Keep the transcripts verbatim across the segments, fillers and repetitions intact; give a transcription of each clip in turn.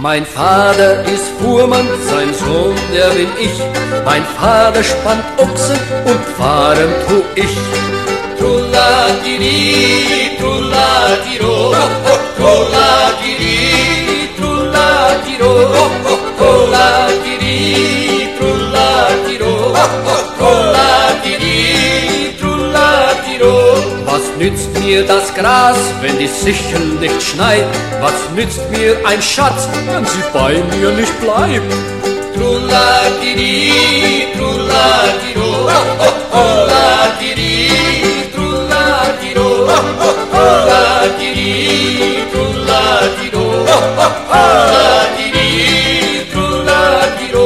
Mein Vater ist Fuhrmann, sein Sohn, der bin ich. Mein Vater spannt Ochsen und fahren tu ich. Trullatiri, trullatiro, trullatiri, trullatiro, trullatiri, trullatiro, trullatiri, trullatiro. Was nützt mir das Gras, wenn die Sichel nicht schneit? Was nützt mir ein Schatz, wenn sie bei mir nicht bleibt? Trullatiri, trullatiro, trullatiri, trullatiro, trullatiri, trullatiro, trullatiri, trullatiro.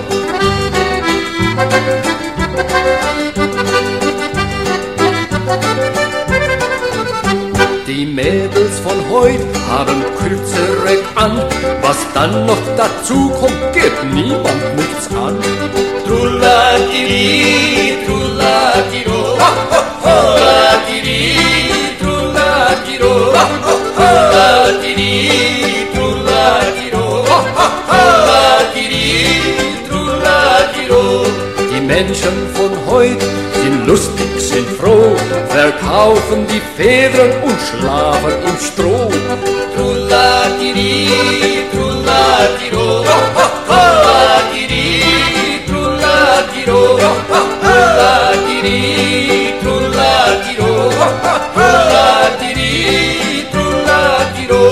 Die Mädels von heut haben kürzere an. Was dann noch dazu kommt, geht niemand nichts an. Trullatiri, trullatiro, trullatiri, trullatiro, trullatiri, trullatiro, trullatiri, trullatiro. Die Menschen von heut sind lustig, sind froh, verkaufen die Federn und schlafen im Stroh. Trullatiri, trullatiro, trullatiri, trullatiro, trullatiri, trullatiro, trullatiri, trullatiro.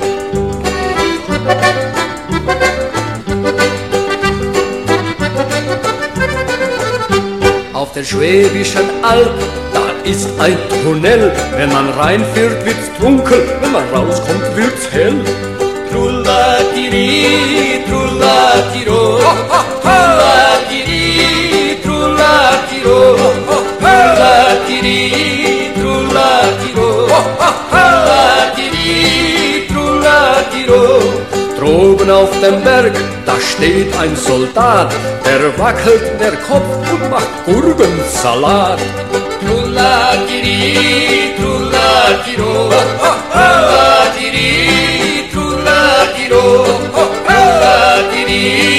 Auf der Schwäbischen Alb, da ist ein Tunnel. Wenn man reinfährt, wird's dunkel, wenn man rauskommt, wird's hell. Trullatiri, trullatiro, trullatiri, trullatiro, trullatiri, trullatiro, trullatiri, trullatiro. Droben auf dem Berg, da steht ein Soldat, der wackelt der Kopf und macht Gurkensalat. Trullatiri, trullatiro, trullatiri, trullatiro, trullatiri.